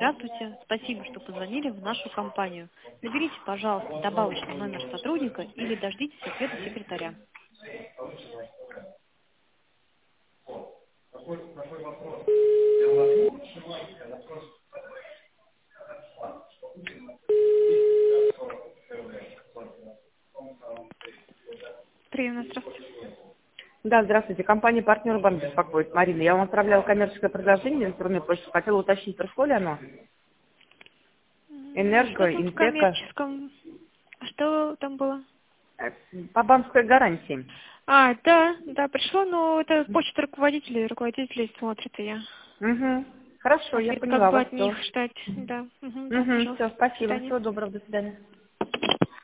Здравствуйте, спасибо, что позвонили в нашу компанию. Наберите, пожалуйста, добавочный номер сотрудника или дождитесь ответа секретаря. Приемно, здравствуйте. Да, здравствуйте. Компания «Партнер Банк» беспокоит. Марина, я вам отправляла коммерческое предложение на электронную почту. Хотела уточнить, пришло ли оно? Что Энерго, там в Интека, коммерческом? Что там было? по банковской гарантии. Да, пришло, но это почта руководителей смотрит, и я. Угу. Хорошо, я Ответ как поняла бы вас. от Все. них ждать. Да, да, Угу. пожалуйста. Все, До спасибо. свидания. Всего доброго. До свидания.